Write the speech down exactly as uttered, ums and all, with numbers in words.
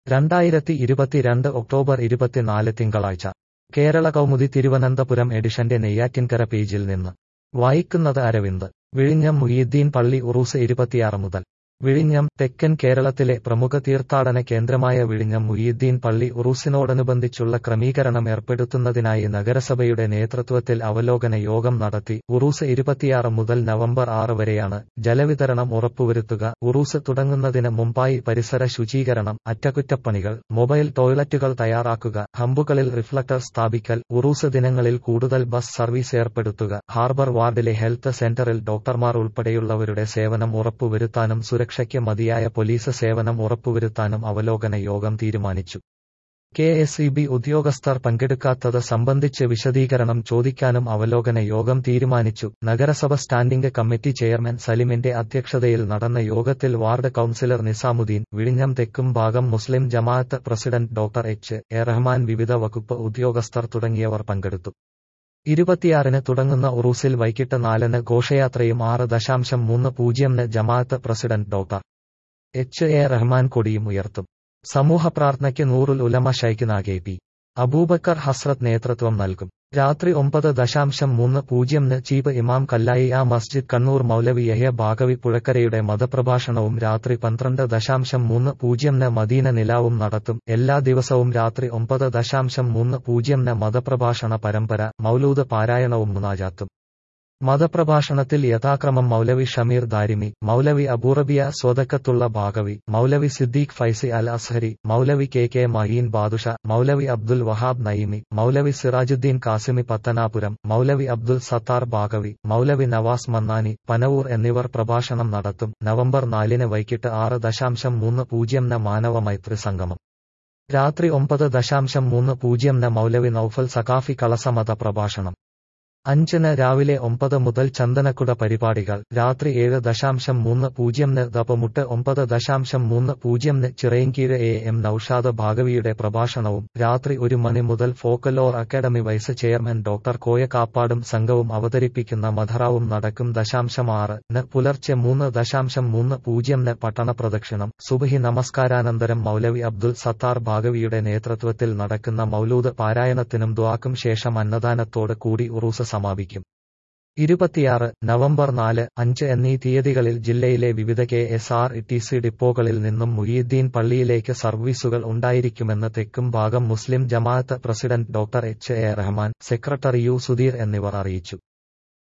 രണ്ടായിരത്തി ഇരുപത്തിരണ്ട് ഒക്ടോബർ ഇരുപത്തിനാല് തിങ്കളാഴ്ച കേരള കൗമുദി തിരുവനന്തപുരം എഡിഷന്റെ നെയ്യാറ്റിൻകര പേജിൽ നിന്ന് വായിക്കുന്നത് അരവിന്ദ്. വിഴിഞ്ഞം മുഹ്യിദ്ദീൻ പള്ളി ഉറൂസ് ഇരുപത്തിയാറ് മുതൽ. വിഴിഞ്ഞം തെക്കൻ കേരളത്തിലെ പ്രമുഖ തീർത്ഥാടന കേന്ദ്രമായ വിഴിഞ്ഞം മുഹ്യിദ്ദീൻ പള്ളി ഉറൂസിനോടനുബന്ധിച്ചുള്ള ക്രമീകരണം ഏർപ്പെടുത്തുന്നതിനായി നഗരസഭയുടെ നേതൃത്വത്തിൽ അവലോകന യോഗം നടത്തി. ഉറൂസ് ഇരുപത്തിയാറ് മുതൽ നവംബർ ആറ് വരെയാണ്. ജലവിതരണം ഉറപ്പുവരുത്തുക, ഉറൂസ് തുടങ്ങുന്നതിന് മുമ്പായി പരിസര ശുചീകരണം, അറ്റകുറ്റപ്പണികൾ, മൊബൈൽ ടോയ്ലറ്റുകൾ തയ്യാറാക്കുക, ഹമ്പുകളിൽ റിഫ്ലക്ടർ സ്ഥാപിക്കൽ, ഉറൂസ് ദിനങ്ങളിൽ കൂടുതൽ ബസ് സർവീസ് ഏർപ്പെടുത്തുക, ഹാർബർ വാർഡിലെ ഹെൽത്ത് സെന്ററിൽ ഡോക്ടർമാർ ഉൾപ്പെടെയുള്ളവരുടെ സേവനം ഉറപ്പുവരുത്താനും സുരക്ഷ ക്ഷയ്ക്ക് മതിയായ പോലീസ് സേവനം ഉറപ്പുവരുത്താനും അവലോകന യോഗം തീരുമാനിച്ചു. കെ എസ് ഇ ബി ഉദ്യോഗസ്ഥർ പങ്കെടുക്കാത്തത് സംബന്ധിച്ച് വിശദീകരണം ചോദിക്കാനും അവലോകന യോഗം തീരുമാനിച്ചു. നഗരസഭ സ്റ്റാൻഡിംഗ് കമ്മിറ്റി ചെയർമാൻ സലിമിന്റെ അധ്യക്ഷതയിൽ നടന്ന യോഗത്തിൽ വാർഡ് കൌൺസിലർ നിസാമുദ്ദീൻ, വിഴിഞ്ഞം തെക്കും ഭാഗം Muslim Jamaat president doctor H A Rahman, വിവിധ വകുപ്പ് ഉദ്യോഗസ്ഥർ തുടങ്ങിയവർ പങ്കെടുത്തു. ഇരുപത്തിയാറിന് തുടങ്ങുന്ന ഉറൂസിൽ വൈകിട്ട് നാലിന് ഘോഷയാത്രയും ആറ് ദശാംശം മൂന്ന് പൂജ്യംന് Jamaat president doctor H A Rahman കൊടിയും ഉയർത്തും. സമൂഹ പ്രാർത്ഥനയ്ക്ക് നൂറുൽ ഉലമ ശൈഖ് കെ പി അബൂബക്കർ ഹസ്രത്ത് നേതൃത്വം നൽകും. രാത്രി ഒമ്പത് ദശാംശം മൂന്ന് പൂജ്യംന് ചീഫ് ഇമാം കല്ലായി ആ മസ്ജിദ് കണ്ണൂർ മൗലവി യഹ്യ ബാഗവി പുഴക്കരയുടെ മതപ്രഭാഷണവും രാത്രി പന്ത്രണ്ട് ദശാംശം മൂന്ന് പൂജ്യംന് മദീന നിലാവും നടത്തും. എല്ലാ ദിവസവും രാത്രി ഒമ്പത് ദശാംശം മൂന്ന് പൂജ്യംന് മതപ്രഭാഷണ പരമ്പര, മൗലൂദ് പാരായണവും മുനാജാത്തും. മതപ്രഭാഷണത്തിൽ യഥാക്രമം മൗലവി ഷമീർ ദാരിമി, മൗലവി അബൂറബിയ സ്വതക്കത്തുള്ള ബാഗവി, മൗലവി സിദ്ദീഖ് ഫൈസി അൽ അസ്ഹരി, മൗലവി കെ കെ മഹീൻ ബാദുഷ, മൗലവി അബ്ദുൽ വഹാബ് നയിമി, മൗലവി സിറാജുദ്ദീൻ കാസിമി പത്തനാപുരം, മൗലവി അബ്ദുൽ സത്താർ ബാഗവി, മൗലവി നവാസ് മന്നാനി, പനവൂർ എന്നിവർ പ്രഭാഷണം നടത്തും. നവംബർ നാലിന് വൈകിട്ട് ആറ് ദശാംശം മൂന്ന് പൂജ്യംന് മാനവ മൈത്രി സംഗമം. രാത്രി ഒമ്പത് ദശാംശം മൂന്ന് പൂജ്യംന് മൗലവി നൌഫൽ സഖാഫി കളസ മത പ്രഭാഷണം. അഞ്ചിന് രാവിലെ ഒമ്പത് മുതൽ ചന്ദനക്കുട പരിപാടികൾ. രാത്രി ഏഴ് ദശാംശം മൂന്ന് പൂജ്യംന് ദപമുട്ട്, ഒമ്പത് ദശാംശം മൂന്ന് പൂജ്യംന് ചിറയൻകീഴ് എ എം നൌഷാദ് ഭാഗവിയുടെ പ്രഭാഷണവും. രാത്രി ഒരു മണി മുതൽ folklore academy vice chairman doctor Koya കാപ്പാടും സംഘവും അവതരിപ്പിക്കുന്ന മധറാവും നടക്കും. ദശാംശം ആറ് ന് പുലർച്ചെ മൂന്ന് ദശാംശം മൂന്ന് പൂജ്യംന് പട്ടണ പ്രദക്ഷിണം. സുബഹി നമസ്കാരാനന്തരം മൗലവി അബ്ദുൽ സത്താർ ഭാഗവിയുടെ നേതൃത്വത്തിൽ നടക്കുന്ന മൗലൂദ് പാരായണത്തിനും ദുആക്കും ശേഷം അന്നദാനത്തോട് കൂടി ഉറൂസ് സമാപിക്കും. ഇരുപത്തിയാറ്, നവംബർ നാല്, അഞ്ച് എന്നീ തീയതികളിൽ ജില്ലയിലെ വിവിധ K S R T C ഡിപ്പോകളിൽ നിന്നും മുഹ്യിദ്ദീൻ പള്ളിയിലേക്ക് സർവീസുകൾ ഉണ്ടായിരിക്കുമെന്ന് തെക്കും ഭാഗം Muslim Jamaat president doctor H A Rahman, secretary U Sudheer എന്നിവർ അറിയിച്ചു.